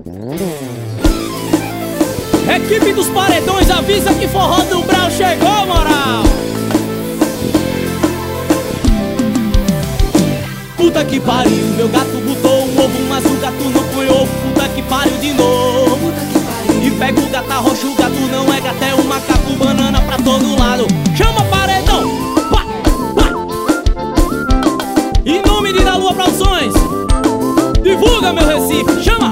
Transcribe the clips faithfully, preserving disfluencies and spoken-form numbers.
Equipe dos Paredões avisa que Forró do Brau chegou, moral. Puta que pariu, meu gato botou um ovo, mas o gato não põe ovo. Puta que pariu de novo. E pega o gato, arrocha o gato, não é gato, é um macaco, banana pra todo lado. Chama Paredão, pá, pá. Em nome de Da Lua Produções, divulga meu Recife, chama.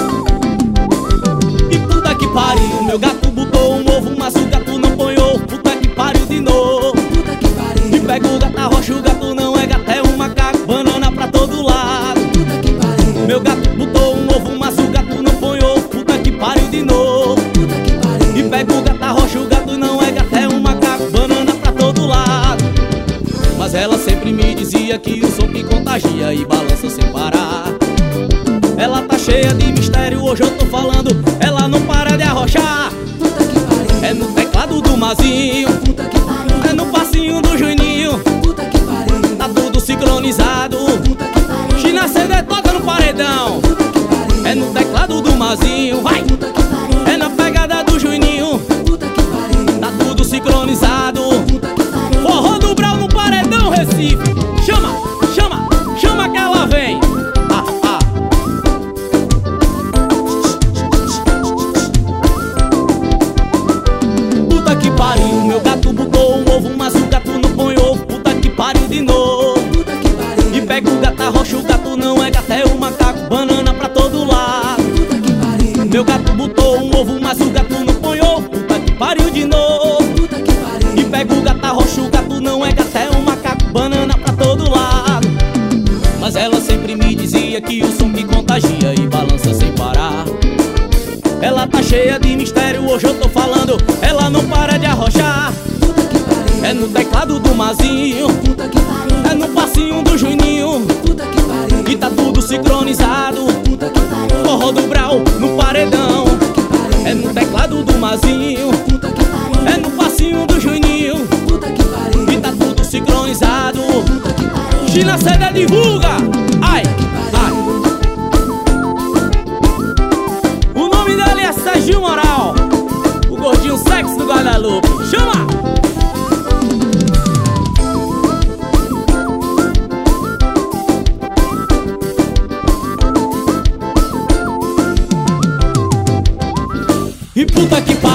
E puta que pariu, meu gato botou um ovo, mas o gato não põe ovo. Puta que pariu de novo. E pega o gato, arrocha o gato, não é gato, é um macaco, banana pra todo lado. Meu gato botou um ovo, mas o gato não põe ovo. Puta que pariu de novo. E pega o gato, arrocha o gato, não é gato, é um macaco, banana pra todo lado. Mas ela sempre me dizia que o som que contagia e balança sem parar. Ela tá cheia de mistério, hoje eu tô falando, ela não para de arrochar. É no teclado do Mazinho, é no passinho do Juninho, tá tudo sincronizado. China C D toca no paredão. É no teclado do Mazinho, vai! É na pegada do Juninho, tá tudo sincronizado. Forró do Brau no paredão, Recife. Chama, chama, chama que ela vem. Ah, ah. Puta que pariu, meu gato botou um ovo, mas o gato não põe ovo. Puta que pariu de novo. E pega o gato, arrocha o gato, não é gato, é um macaco, banana pra todo lado. Meu gato botou um ovo, mas o gato não põe ovo. Puta que pariu de novo. E pega o gato, arrocha o gato, não é gato, é um macaco, banana pra todo lado. Mas ela sempre me dizia que o som que contagia e balança sem parar. Ela tá cheia de mistério, hoje eu tô falando, ela não para de arrochar. É no teclado do Mazinho, é no passinho do Juninho, e tá tudo sincronizado. Forró do Brau no paredão. É no teclado do Mazinho, é no passinho do Juninho, e tá tudo sincronizado. China C D divulga. Ai, ai. O nome dele é Serginho Moral, o gordinho sexy do Guadalupe. Chama! E puta que pariu.